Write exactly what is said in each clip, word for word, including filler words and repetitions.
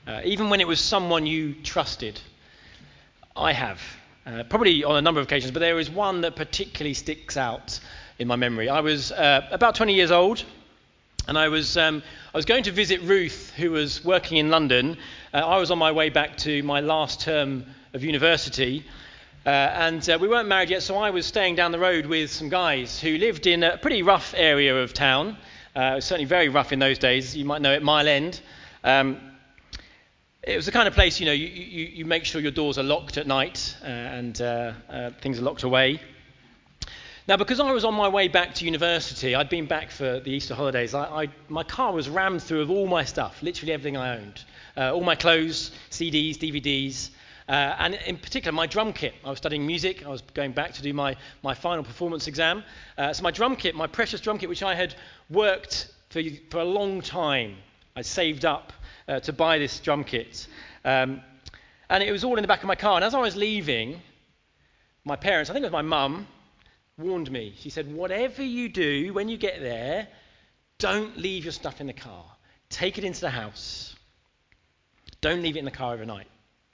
uh, even when it was someone you trusted. I have, uh, probably on a number of occasions, but there is one that particularly sticks out in my memory. I was uh, about twenty years old, and I was um, I was going to visit Ruth, who was working in London. Uh, I was on my way back to my last term of university, uh, and uh, we weren't married yet, so I was staying down the road with some guys who lived in a pretty rough area of town. Uh, it was certainly very rough in those days. You might know it, Mile End. Um, it was the kind of place, you know, you, you, you make sure your doors are locked at night uh, and uh, uh, things are locked away. Now, because I was on my way back to university, I'd been back for the Easter holidays, I, I, my car was rammed through with all my stuff, literally everything I owned. Uh, all my clothes, C Ds, D V Ds, uh, and in particular my drum kit. I was studying music, I was going back to do my, my final performance exam. Uh, so my drum kit, my precious drum kit, which I had worked for, for a long time, I saved up uh, to buy this drum kit. Um, and it was all in the back of my car. And as I was leaving, my parents, I think it was my mum, warned me. She said, whatever you do when you get there, don't leave your stuff in the car. Take it into the house. Don't leave it in the car overnight.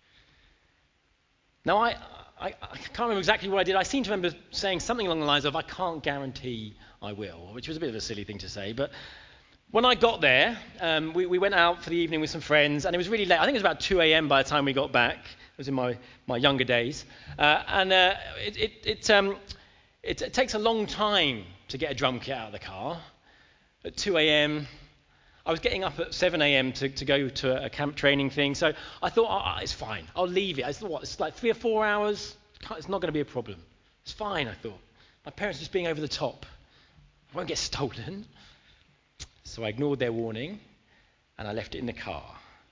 Now, I, I, I can't remember exactly what I did. I seem to remember saying something along the lines of, I can't guarantee I will, which was a bit of a silly thing to say. But when I got there, um, we, we went out for the evening with some friends, and it was really late. I think it was about two a.m. by the time we got back. It was in my, my younger days. Uh, and uh, it... it, it um, It, it takes a long time to get a drum kit out of the car. At two a.m, I was getting up at seven a.m. to, to go to a camp training thing, so I thought, oh, it's fine, I'll leave it. I thought, what, it's like three or four hours? It's not going to be a problem. It's fine, I thought. My parents are just being over the top. I won't get stolen. So I ignored their warning, and I left it in the car.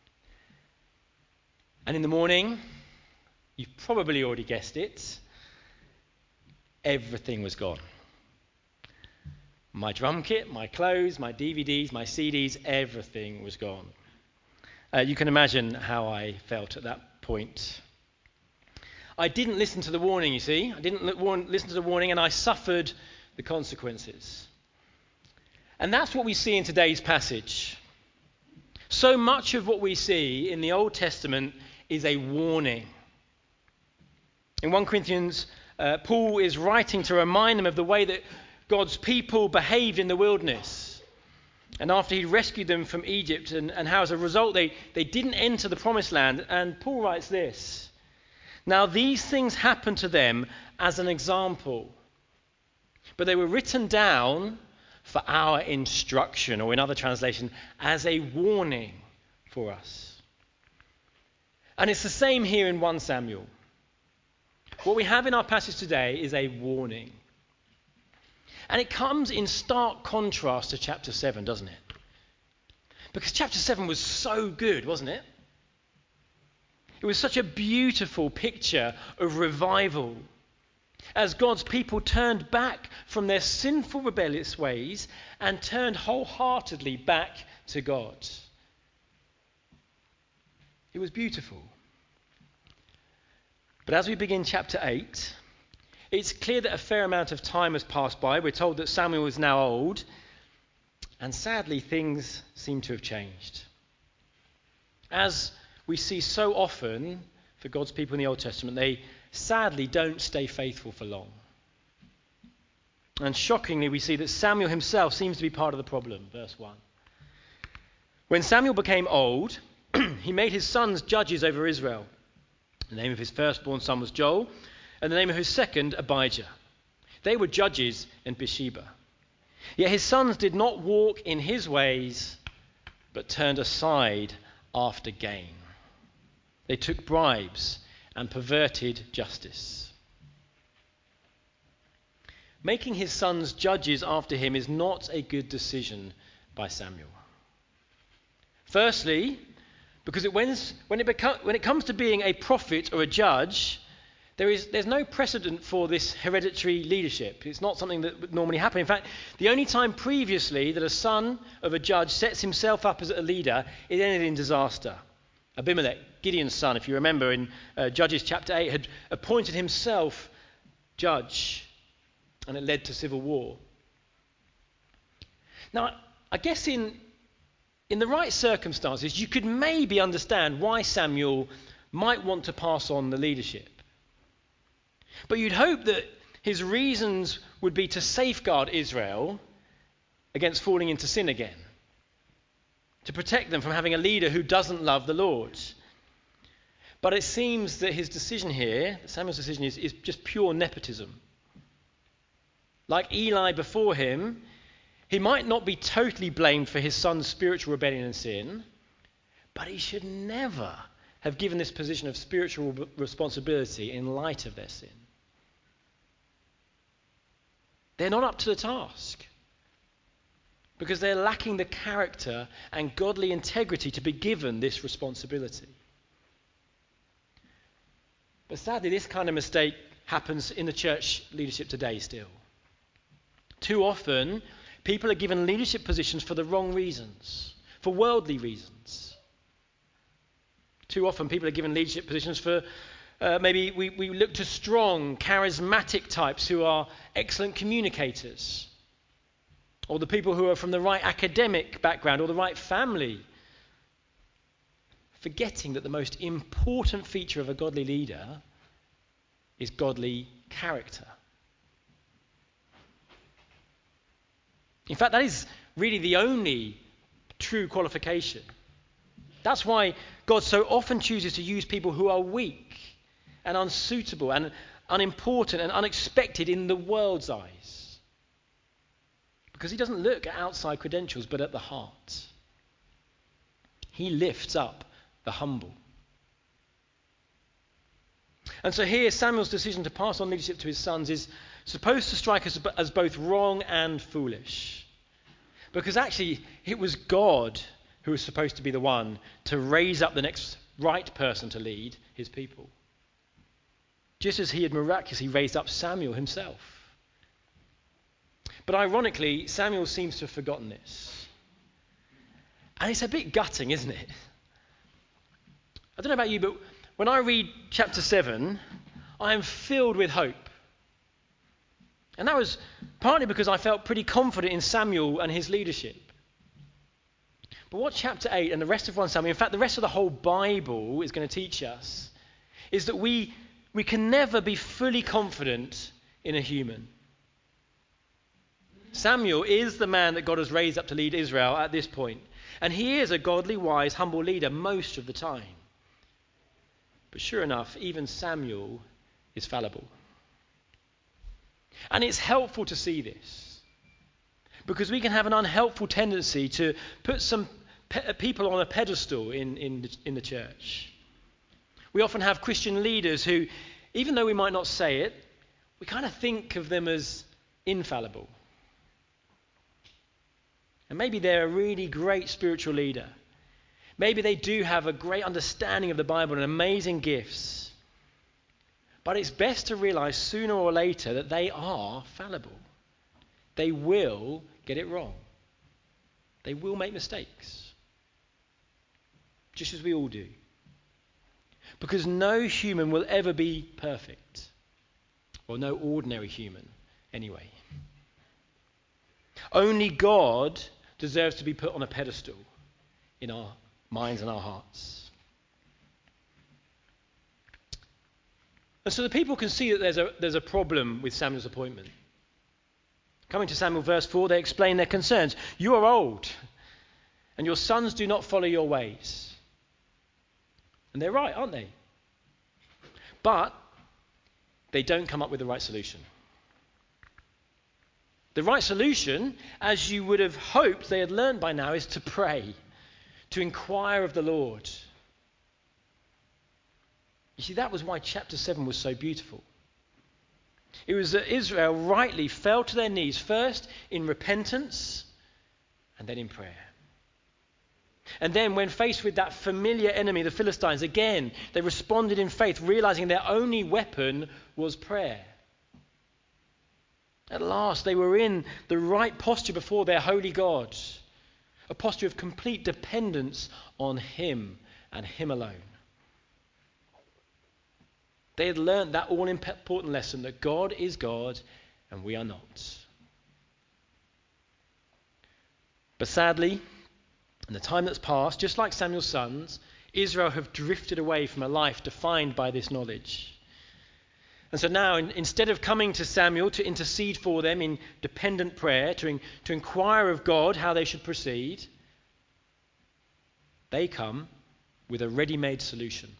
And in the morning, you've probably already guessed it, everything was gone. My drum kit, my clothes, my D V Ds, my C Ds, everything was gone. Uh, you can imagine how I felt at that point. I didn't listen to the warning, you see. I didn't listen to the warning, and I suffered the consequences. And that's what we see in today's passage. So much of what we see in the Old Testament is a warning. In First Corinthians, Uh, Paul is writing to remind them of the way that God's people behaved in the wilderness. And after he rescued them from Egypt, and, and how as a result they, they didn't enter the promised land. And Paul writes this: now these things happened to them as an example, but they were written down for our instruction, or in other translation, as a warning for us. And it's the same here in First Samuel. What we have in our passage today is a warning. And it comes in stark contrast to chapter seven, doesn't it? Because chapter seven was so good, wasn't it? It was such a beautiful picture of revival, as God's people turned back from their sinful, rebellious ways and turned wholeheartedly back to God. It was beautiful. But as we begin chapter eight, it's clear that a fair amount of time has passed by. We're told that Samuel is now old, and sadly things seem to have changed. As we see so often for God's people in the Old Testament, they sadly don't stay faithful for long. And shockingly, we see that Samuel himself seems to be part of the problem. Verse one. When Samuel became old, he made his sons judges over Israel. The name of his firstborn son was Joel, and the name of his second, Abijah. They were judges in Beersheba. Yet his sons did not walk in his ways, but turned aside after gain. They took bribes and perverted justice. Making his sons judges after him is not a good decision by Samuel. Firstly, because it, when, when, it become, when it comes to being a prophet or a judge, there is, there's no precedent for this hereditary leadership. It's not something that would normally happen. In fact, the only time previously that a son of a judge sets himself up as a leader, it ended in disaster. Abimelech, Gideon's son, if you remember in uh, Judges chapter eight, had appointed himself judge, and it led to civil war. Now, I guess in in the right circumstances, you could maybe understand why Samuel might want to pass on the leadership. But you'd hope that his reasons would be to safeguard Israel against falling into sin again, to protect them from having a leader who doesn't love the Lord. But it seems that his decision here, Samuel's decision, is, is just pure nepotism. Like Eli before him, he might not be totally blamed for his son's spiritual rebellion and sin, but he should never have given this position of spiritual responsibility in light of their sin. They're not up to the task because they're lacking the character and godly integrity to be given this responsibility. But sadly, this kind of mistake happens in the church leadership today still. Too often, people are given leadership positions for the wrong reasons, for worldly reasons. Too often, people are given leadership positions for Uh, maybe we, we look to strong, charismatic types who are excellent communicators, or the people who are from the right academic background or the right family, forgetting that the most important feature of a godly leader is godly character. In fact, that is really the only true qualification. That's why God so often chooses to use people who are weak and unsuitable and unimportant and unexpected in the world's eyes. Because he doesn't look at outside credentials, but at the heart. He lifts up the humble. And so here, Samuel's decision to pass on leadership to his sons is supposed to strike us as both wrong and foolish. Because actually, it was God who was supposed to be the one to raise up the next right person to lead his people. Just as he had miraculously raised up Samuel himself. But ironically, Samuel seems to have forgotten this. And it's a bit gutting, isn't it? I don't know about you, but when I read chapter seven, I am filled with hope. And that was partly because I felt pretty confident in Samuel and his leadership. But what chapter eight and the rest of First Samuel, in fact, the rest of the whole Bible is going to teach us, is that we We can never be fully confident in a human. Samuel is the man that God has raised up to lead Israel at this point. And he is a godly, wise, humble leader most of the time. But sure enough, even Samuel is fallible. And it's helpful to see this. Because we can have an unhelpful tendency to put some pe- people on a pedestal in, in, the, in the church. We often have Christian leaders who, even though we might not say it, we kind of think of them as infallible. And maybe they're a really great spiritual leader. Maybe they do have a great understanding of the Bible and amazing gifts. But it's best to realize sooner or later that they are fallible. They will get it wrong. They will make mistakes. Just as we all do. Because no human will ever be perfect. Or no ordinary human, anyway. Only God deserves to be put on a pedestal in our minds and our hearts. And so the people can see that there's a, there's a problem with Samuel's appointment. Coming to Samuel verse four, they explain their concerns. You are old, and your sons do not follow your ways. And they're right, aren't they? But they don't come up with the right solution. The right solution, as you would have hoped they had learned by now, is to pray, to inquire of the Lord. You see, that was why chapter seven was so beautiful. It was that Israel rightly fell to their knees, first in repentance and then in prayer. And then when faced with that familiar enemy, the Philistines, again, they responded in faith, realizing their only weapon was prayer. At last, they were in the right posture before their holy God, a posture of complete dependence on him and him alone. They had learned that all-important lesson that God is God and we are not. But sadly, And the time that's passed, just like Samuel's sons, Israel have drifted away from a life defined by this knowledge. And so now, in, instead of coming to Samuel to intercede for them in dependent prayer, to, in, to inquire of God how they should proceed, they come with a ready-made solution.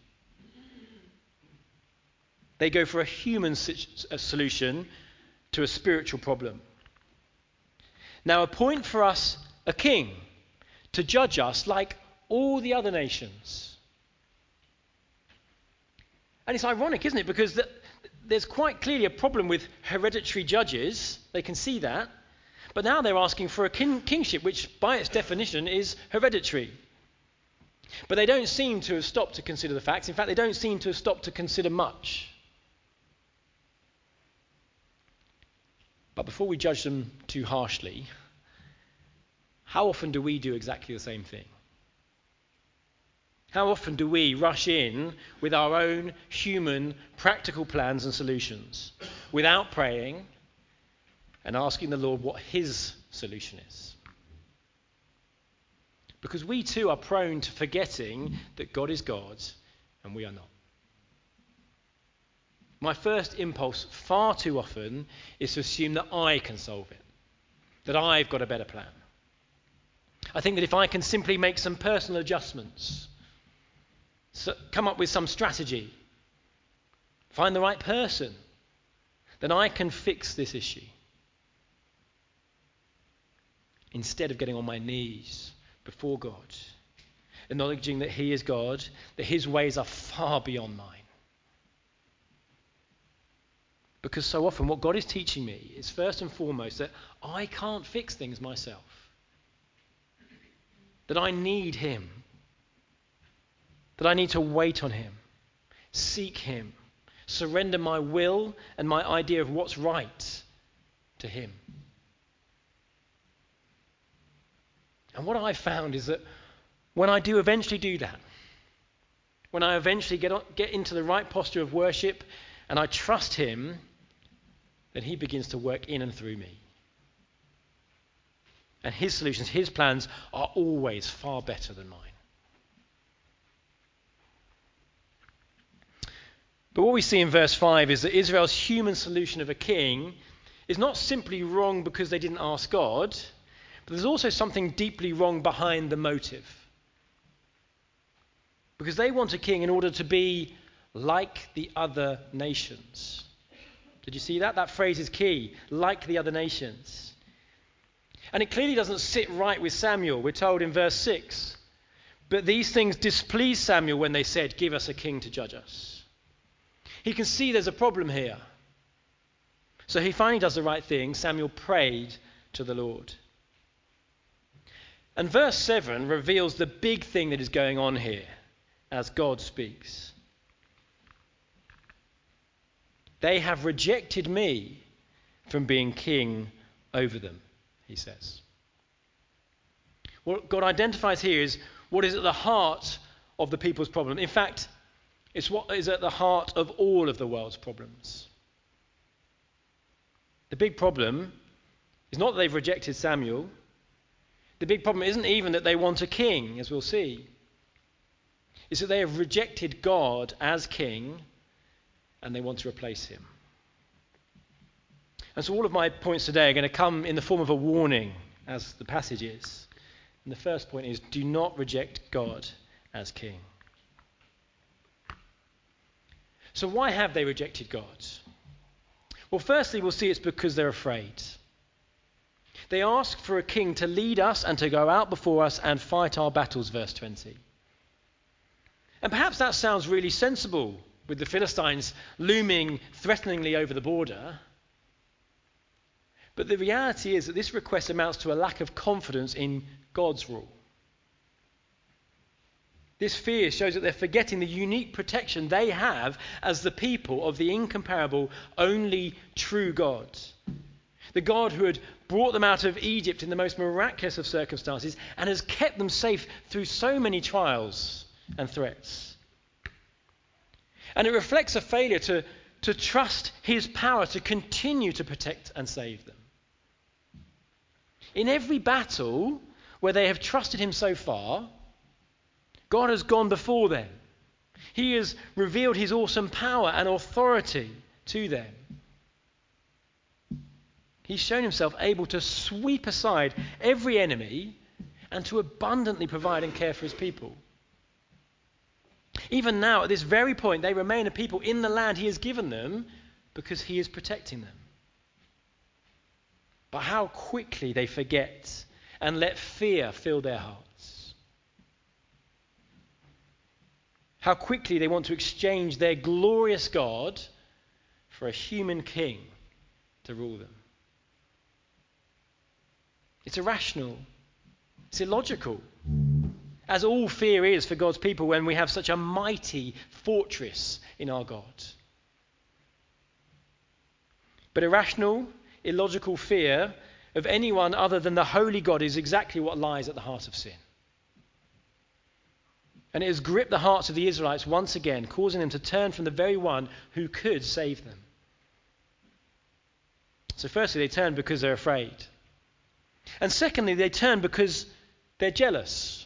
They go for a human a solution to a spiritual problem. Now, appoint for us a king to judge us like all the other nations. And it's ironic, isn't it? Because the, there's quite clearly a problem with hereditary judges. They can see that. But now they're asking for a king, kingship, which by its definition is hereditary. But they don't seem to have stopped to consider the facts. In fact, they don't seem to have stopped to consider much. But before we judge them too harshly, how often do we do exactly the same thing? How often do we rush in with our own human, practical plans and solutions without praying and asking the Lord what his solution is? Because we too are prone to forgetting that God is God and we are not. My first impulse far too often is to assume that I can solve it, that I've got a better plan. I think that if I can simply make some personal adjustments, so come up with some strategy, find the right person, then I can fix this issue. Instead of getting on my knees before God, acknowledging that he is God, that his ways are far beyond mine. Because so often what God is teaching me is first and foremost that I can't fix things myself. That I need him. That I need to wait on him, seek him, surrender my will and my idea of what's right to him. And what I've found is that when I do eventually do that, when I eventually get, on, get into the right posture of worship and I trust him, then he begins to work in and through me. And his solutions, his plans are always far better than mine. But what we see in verse five is that Israel's human solution of a king is not simply wrong because they didn't ask God, but there's also something deeply wrong behind the motive. Because they want a king in order to be like the other nations. Did you see that? That phrase is key, like the other nations. And it clearly doesn't sit right with Samuel. We're told in verse six, but these things displeased Samuel when they said, give us a king to judge us. He can see there's a problem here. So he finally does the right thing. Samuel prayed to the Lord. And verse seven reveals the big thing that is going on here as God speaks. They have rejected me from being king over them, he says. What God identifies here is what is at the heart of the people's problem. In fact, it's what is at the heart of all of the world's problems. The big problem is not that they've rejected Samuel. The big problem isn't even that they want a king, as we'll see. It's that they have rejected God as king and they want to replace him. And so all of my points today are going to come in the form of a warning, as the passage is. And the first point is, do not reject God as king. So why have they rejected God? Well, firstly, we'll see it's because they're afraid. They ask for a king to lead us and to go out before us and fight our battles, verse twenty. And perhaps that sounds really sensible with the Philistines looming threateningly over the border. But the reality is that this request amounts to a lack of confidence in God's rule. This fear shows that they're forgetting the unique protection they have as the people of the incomparable, only true God. The God who had brought them out of Egypt in the most miraculous of circumstances and has kept them safe through so many trials and threats. And it reflects a failure to, to trust his power to continue to protect and save them. In every battle, where they have trusted him so far, God has gone before them. He has revealed his awesome power and authority to them. He's shown himself able to sweep aside every enemy and to abundantly provide and care for his people. Even now, at this very point, they remain a people in the land he has given them because he is protecting them. But how quickly they forget and let fear fill their hearts. How quickly they want to exchange their glorious God for a human king to rule them. It's irrational. It's illogical. As all fear is for God's people when we have such a mighty fortress in our God. But irrational, illogical fear of anyone other than the holy God is exactly what lies at the heart of sin. And it has gripped the hearts of the Israelites once again, causing them to turn from the very one who could save them. So firstly, they turn because they're afraid. And secondly, they turn because they're jealous.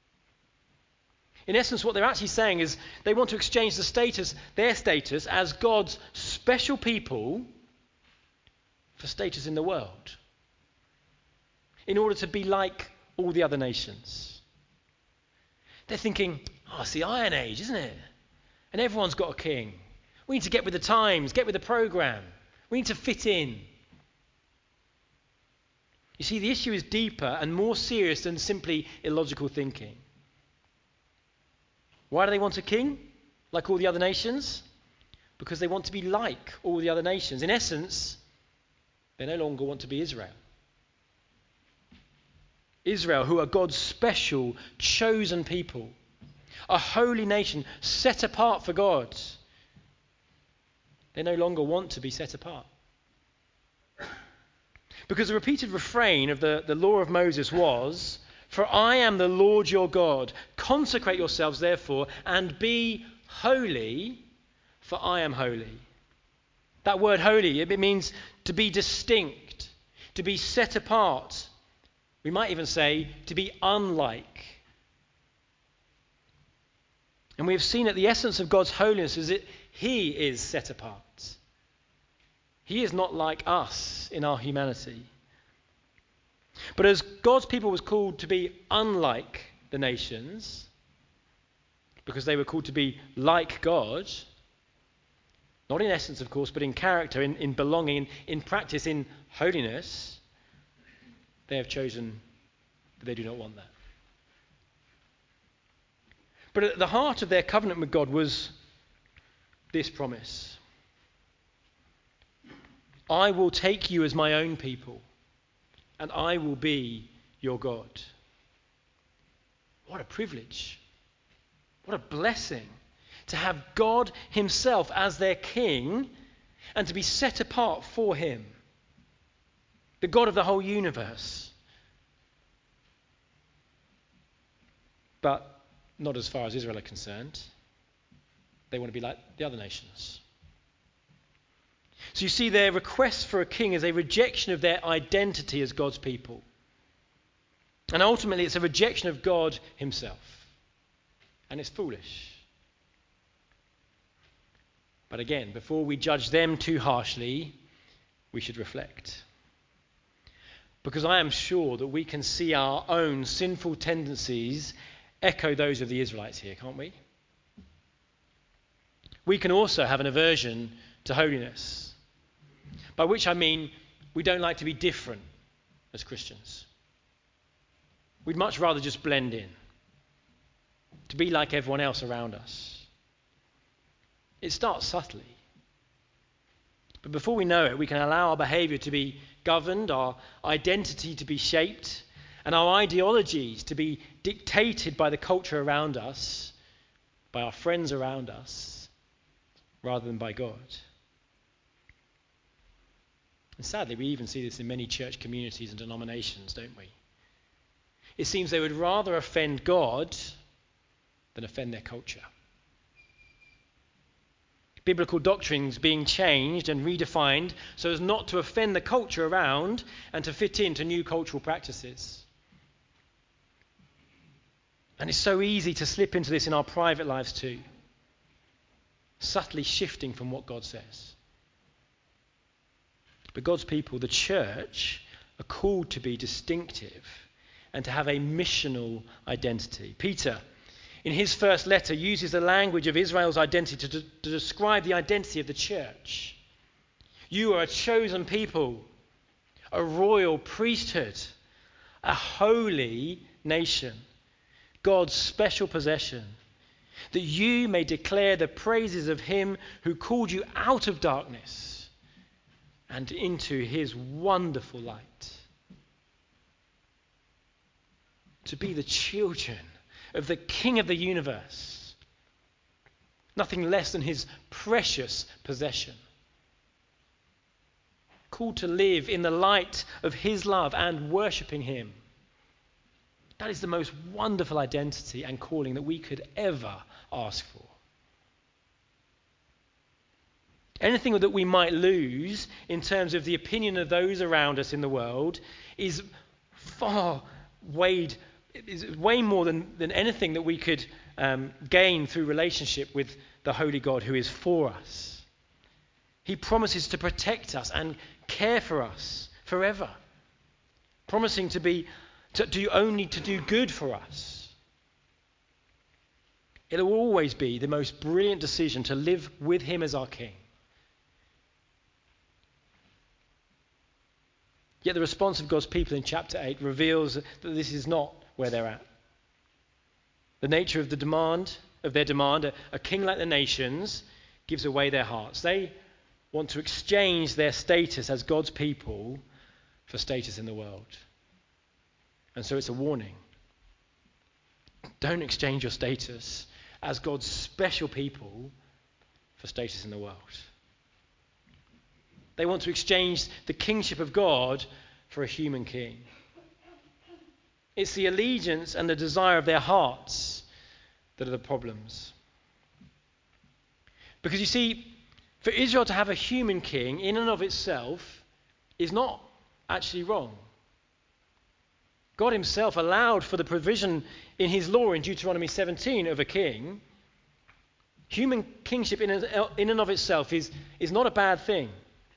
In essence, what they're actually saying is they want to exchange the status, their status as God's special people for status in the world, in order to be like all the other nations. They're thinking, oh, it's the Iron Age, isn't it? And everyone's got a king. We need to get with the times, get with the program. We need to fit in. You see, the issue is deeper and more serious than simply illogical thinking. Why do they want a king like all the other nations? Because they want to be like all the other nations. In essence, they no longer want to be Israel. Israel, who are God's special, chosen people, a holy nation set apart for God. They no longer want to be set apart. Because the repeated refrain of the, the law of Moses was, "For I am the Lord your God. Consecrate yourselves, therefore, and be holy, for I am holy." That word holy, it means to be distinct, to be set apart. We might even say to be unlike. And we have seen that the essence of God's holiness is that he is set apart. He is not like us in our humanity. But as God's people was called to be unlike the nations, because they were called to be like God, not in essence, of course, but in character, in, in belonging, in, in practice, in holiness, they have chosen that they do not want that. But at the heart of their covenant with God was this promise: I will take you as my own people, and I will be your God. What a privilege. What a blessing to have God himself as their king and to be set apart for him. The God of the whole universe. But not as far as Israel are concerned. They want to be like the other nations. So you see, their request for a king is a rejection of their identity as God's people. And ultimately it's a rejection of God himself. And it's foolish. But again, before we judge them too harshly, we should reflect. Because I am sure that we can see our own sinful tendencies echo those of the Israelites here, can't we? We can also have an aversion to holiness. By which I mean we don't like to be different as Christians. We'd much rather just blend in, to be like everyone else around us. It starts subtly. But before we know it, we can allow our behaviour to be governed, our identity to be shaped, and our ideologies to be dictated by the culture around us, by our friends around us, rather than by God. And sadly, we even see this in many church communities and denominations, don't we? It seems they would rather offend God than offend their culture. Biblical doctrines being changed and redefined so as not to offend the culture around and to fit into new cultural practices. And it's so easy to slip into this in our private lives too, subtly shifting from what God says. But God's people, the church, are called to be distinctive and to have a missional identity. Peter, in his first letter, uses the language of Israel's identity to, to describe the identity of the church. You are a chosen people, a royal priesthood, a holy nation, God's special possession, that you may declare the praises of him who called you out of darkness and into his wonderful light. To be the children of the King of the universe, nothing less than his precious possession. Called to live in the light of his love and worshipping him. That is the most wonderful identity and calling that we could ever ask for. Anything that we might lose in terms of the opinion of those around us in the world is far weighed, is way more than, than anything that we could um, gain through relationship with the Holy God who is for us. He promises to protect us and care for us forever, promising to be to do only to do good for us. It will always be the most brilliant decision to live with him as our King. Yet the response of God's people in chapter eight reveals that this is not where they're at. The nature of the demand of their demand, a, a king like the nations, gives away their hearts. They want to exchange their status as God's people for status in the world. And so it's a warning. Don't exchange your status as God's special people for status in the world. They want to exchange the kingship of God for a human king. It's the allegiance and the desire of their hearts that are the problems. Because you see, for Israel to have a human king in and of itself is not actually wrong. God himself allowed for the provision in his law in Deuteronomy seventeen of a king. Human kingship in and of itself is, is not a bad thing.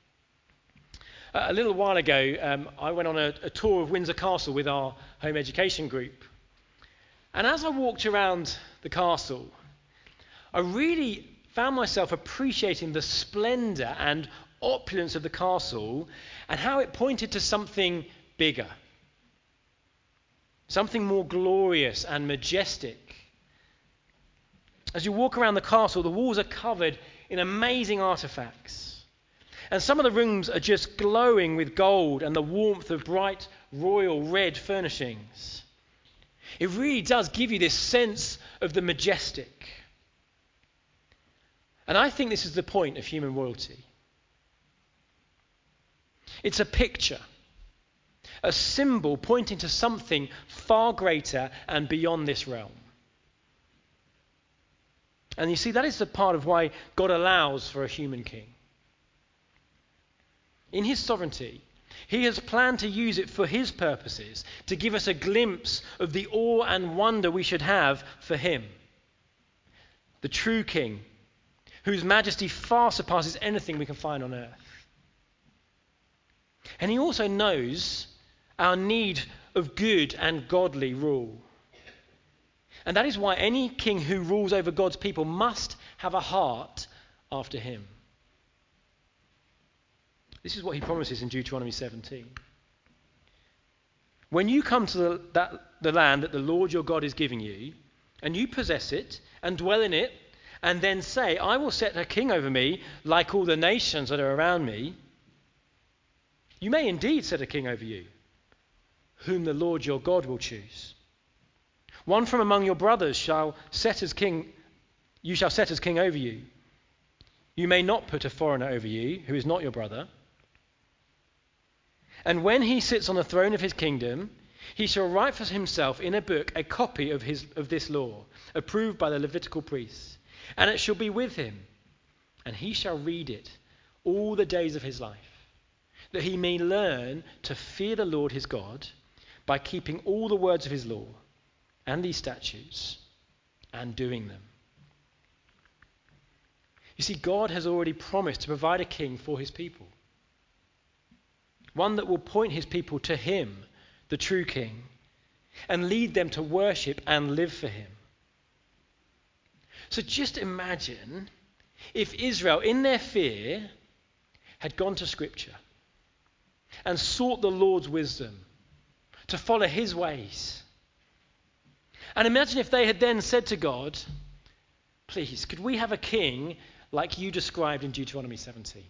A little while ago, um, I went on a, a tour of Windsor Castle with our home education group. And as I walked around the castle, I really found myself appreciating the splendour and opulence of the castle and how it pointed to something bigger, something more glorious and majestic. As you walk around the castle, the walls are covered in amazing artifacts. And some of the rooms are just glowing with gold and the warmth of bright royal red furnishings. It really does give you this sense of the majestic. And I think this is the point of human royalty. It's a picture, a symbol pointing to something far greater and beyond this realm. And you see, that is the part of why God allows for a human king. In his sovereignty, he has planned to use it for his purposes, to give us a glimpse of the awe and wonder we should have for him, the true king, whose majesty far surpasses anything we can find on earth. And he also knows our need of good and godly rule. And that is why any king who rules over God's people must have a heart after him. This is what he promises in Deuteronomy seventeen. When you come to the, that, the land that the Lord your God is giving you, and you possess it and dwell in it, and then say, I will set a king over me like all the nations that are around me, you may indeed set a king over you, whom the Lord your God will choose. One from among your brothers shall set as king, you shall set as king over you. You may not put a foreigner over you, who is not your brother. And when he sits on the throne of his kingdom, he shall write for himself in a book a copy of his of this law, approved by the Levitical priests. And it shall be with him, and he shall read it all the days of his life, that he may learn to fear the Lord his God by keeping all the words of his law, and these statutes and doing them. You see, God has already promised to provide a king for his people. One that will point his people to him, the true king, and lead them to worship and live for him. So just imagine if Israel, in their fear, had gone to Scripture and sought the Lord's wisdom to follow his ways. And imagine if they had then said to God, please, could we have a king like you described in Deuteronomy seventeen?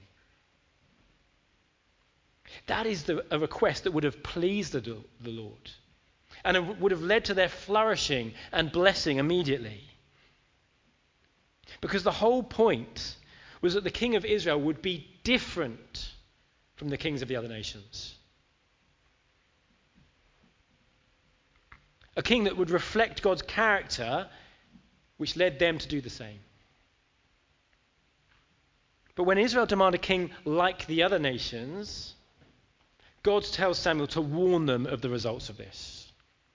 That is the, a request that would have pleased the, the Lord, and it would have led to their flourishing and blessing immediately. Because the whole point was that the king of Israel would be different from the kings of the other nations. A king that would reflect God's character, which led them to do the same. But when Israel demanded a king like the other nations, God tells Samuel to warn them of the results of this,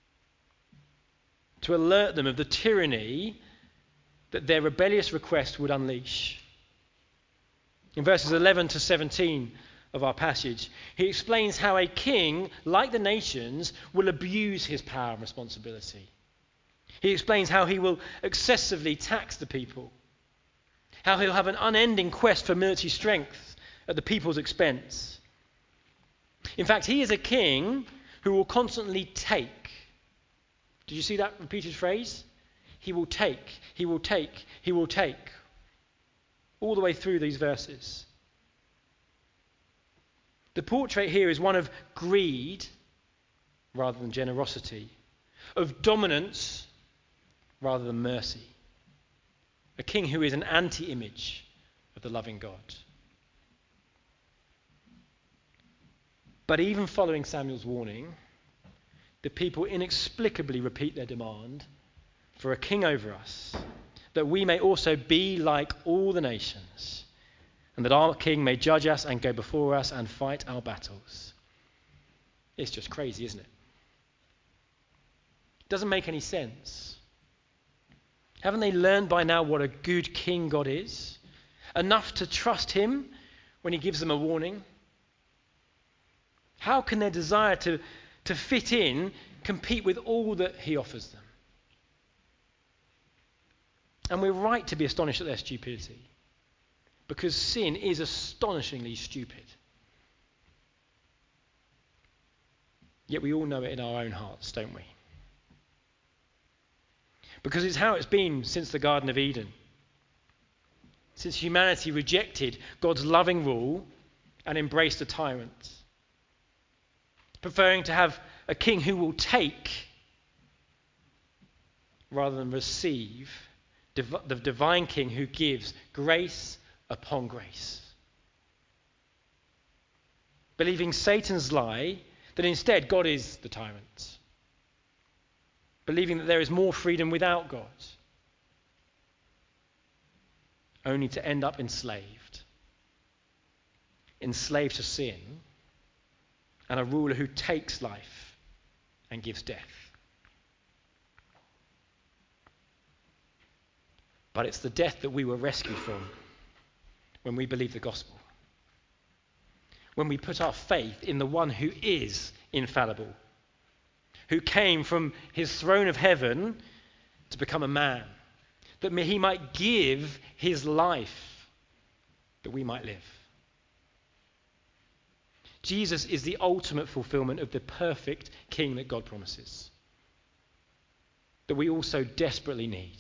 to alert them of the tyranny that their rebellious request would unleash. In verses eleven to seventeen of our passage, he explains how a king, like the nations, will abuse his power and responsibility. He explains how he will excessively tax the people, how he'll have an unending quest for military strength at the people's expense. In fact, he is a king who will constantly take. Did you see that repeated phrase? He will take, he will take, he will take. All the way through these verses. The portrait here is one of greed rather than generosity, of dominance rather than mercy. A king who is an anti-image of the loving God. But even following Samuel's warning, the people inexplicably repeat their demand for a king over us, that we may also be like all the nations, and that our king may judge us and go before us and fight our battles. It's just crazy, isn't it? It doesn't make any sense. Haven't they learned by now what a good king God is? Enough to trust him when he gives them a warning? How can their desire to, to fit in compete with all that he offers them? And we're right to be astonished at their stupidity, because sin is astonishingly stupid. Yet we all know it in our own hearts, don't we? Because it's how it's been since the Garden of Eden. Since humanity rejected God's loving rule and embraced a tyrant. Preferring to have a king who will take rather than receive, the divine king who gives grace upon grace. Believing Satan's lie that instead God is the tyrant. Believing that there is more freedom without God. Only to end up enslaved. Enslaved to sin. And a ruler who takes life and gives death. But it's the death that we were rescued from when we believe the gospel. When we put our faith in the one who is infallible, who came from his throne of heaven to become a man, that he might give his life that we might live. Jesus is the ultimate fulfillment of the perfect king that God promises, that we also desperately need.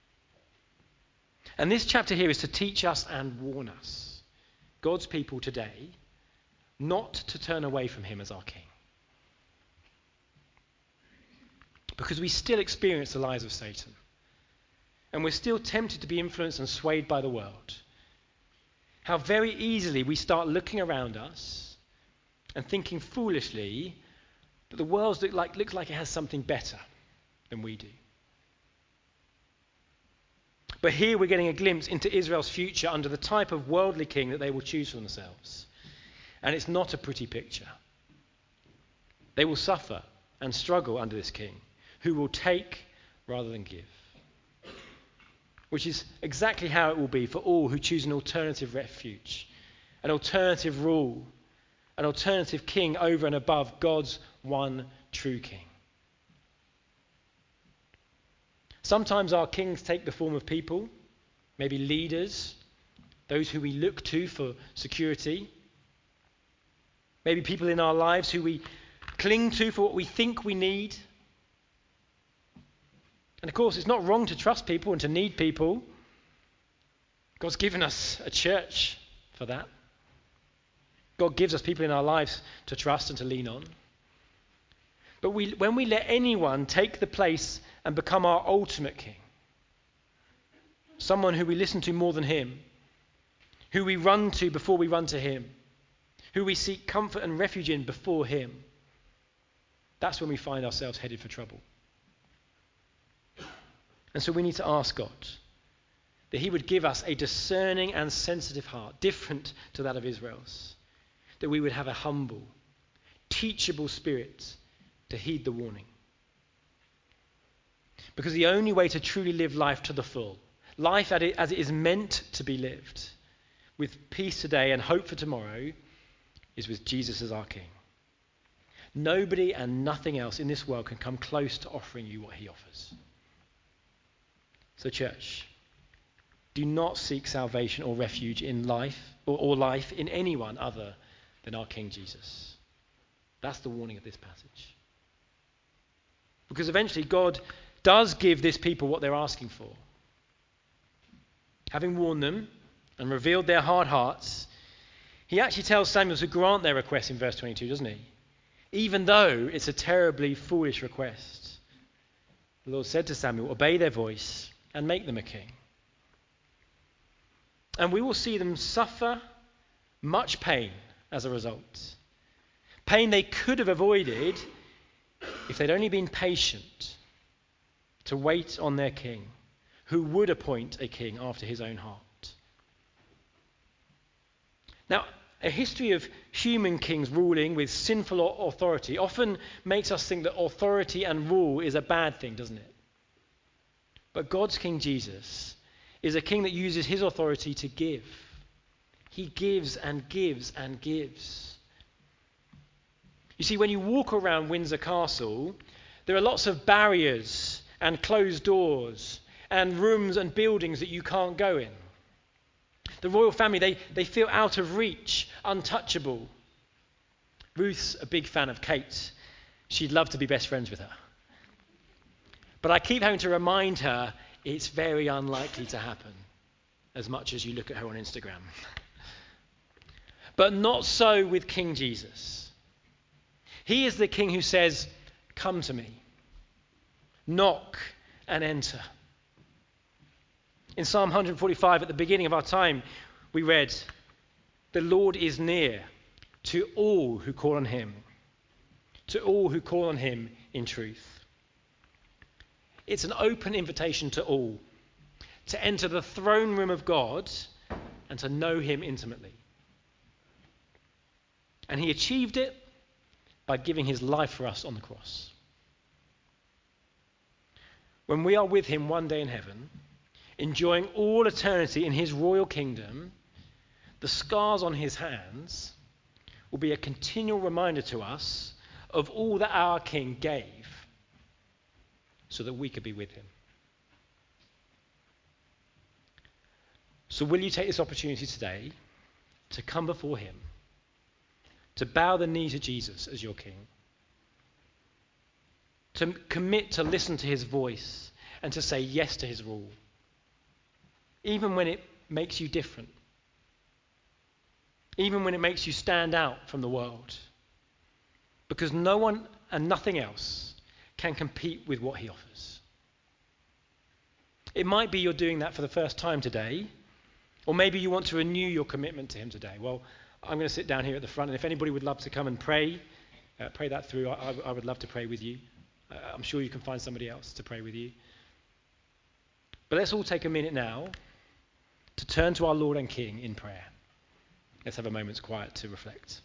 And this chapter here is to teach us and warn us, God's people today, not to turn away from him as our king. Because we still experience the lies of Satan. And we're still tempted to be influenced and swayed by the world. How very easily we start looking around us and thinking foolishly that the world look like, looks like it has something better than we do. But here we're getting a glimpse into Israel's future under the type of worldly king that they will choose for themselves. And it's not a pretty picture. They will suffer and struggle under this king, who will take rather than give. Which is exactly how it will be for all who choose an alternative refuge, an alternative rule, an alternative king over and above God's one true king. Sometimes our kings take the form of people, maybe leaders, those who we look to for security. Maybe people in our lives who we cling to for what we think we need. And of course, it's not wrong to trust people and to need people. God's given us a church for that. God gives us people in our lives to trust and to lean on. But we, when we let anyone take the place and become our ultimate king, someone who we listen to more than him, who we run to before we run to him, who we seek comfort and refuge in before him, that's when we find ourselves headed for trouble. And so we need to ask God that he would give us a discerning and sensitive heart, different to that of Israel's, that we would have a humble, teachable spirit to heed the warning. Because the only way to truly live life to the full, life as it is meant to be lived, with peace today and hope for tomorrow, is with Jesus as our King. Nobody and nothing else in this world can come close to offering you what he offers. So church, do not seek salvation or refuge in life or, or life in anyone other than our King Jesus. That's the warning of this passage. Because eventually God does give this people what they're asking for. Having warned them and revealed their hard hearts, he actually tells Samuel to grant their request in verse twenty-two, doesn't he? Even though it's a terribly foolish request. The Lord said to Samuel, obey their voice and make them a king. And we will see them suffer much pain as a result. Pain they could have avoided if they'd only been patient to wait on their king, who would appoint a king after his own heart. Now, a history of human kings ruling with sinful authority often makes us think that authority and rule is a bad thing, doesn't it? But God's King Jesus is a king that uses his authority to give. He gives and gives and gives. You see, when you walk around Windsor Castle, there are lots of barriers and closed doors and rooms and buildings that you can't go in. The royal family, they, they feel out of reach, untouchable. Ruth's a big fan of Kate. She'd love to be best friends with her. But I keep having to remind her it's very unlikely to happen, as much as you look at her on Instagram. But not so with King Jesus. He is the king who says, come to me, knock and enter. In Psalm one forty-five, at the beginning of our time, we read, the Lord is near to all who call on him, to all who call on him in truth. It's an open invitation to all to enter the throne room of God and to know him intimately. And he achieved it by giving his life for us on the cross. When we are with him one day in heaven, enjoying all eternity in his royal kingdom, the scars on his hands will be a continual reminder to us of all that our King gave so that we could be with him. So will you take this opportunity today to come before him, to bow the knee to Jesus as your King, to commit to listen to his voice and to say yes to his rule, even when it makes you different, even when it makes you stand out from the world, because no one and nothing else can compete with what he offers. It might be you're doing that for the first time today, or maybe you want to renew your commitment to him today. Well, I'm going to sit down here at the front, and if anybody would love to come and pray, uh, pray that through, I, I would love to pray with you. Uh, I'm sure you can find somebody else to pray with you. But let's all take a minute now to turn to our Lord and King in prayer. Let's have a moment's quiet to reflect.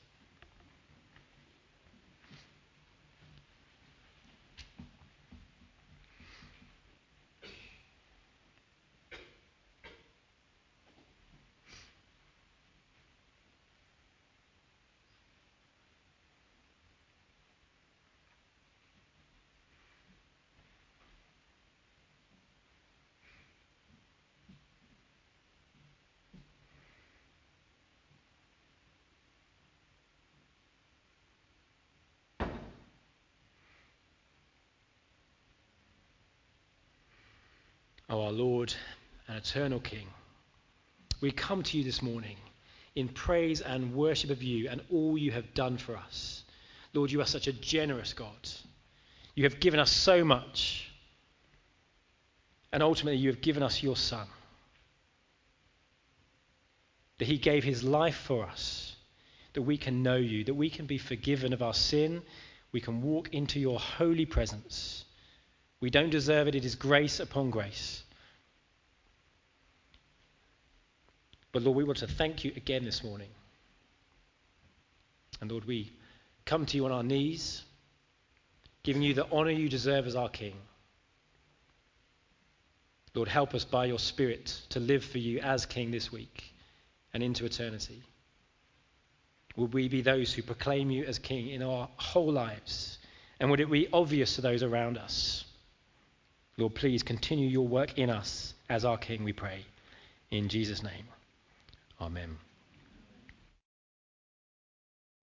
O our Lord and eternal King, we come to you this morning in praise and worship of you and all you have done for us. Lord, you are such a generous God. You have given us so much. And ultimately, you have given us your Son. That he gave his life for us. That we can know you. That we can be forgiven of our sin. We can walk into your holy presence. We don't deserve it. It is grace upon grace. But Lord, we want to thank you again this morning. And Lord, we come to you on our knees, giving you the honour you deserve as our King. Lord, help us by your Spirit to live for you as King this week and into eternity. Would we be those who proclaim you as King in our whole lives? And would it be obvious to those around us? Lord, please continue your work in us as our King, we pray. In Jesus' name, amen.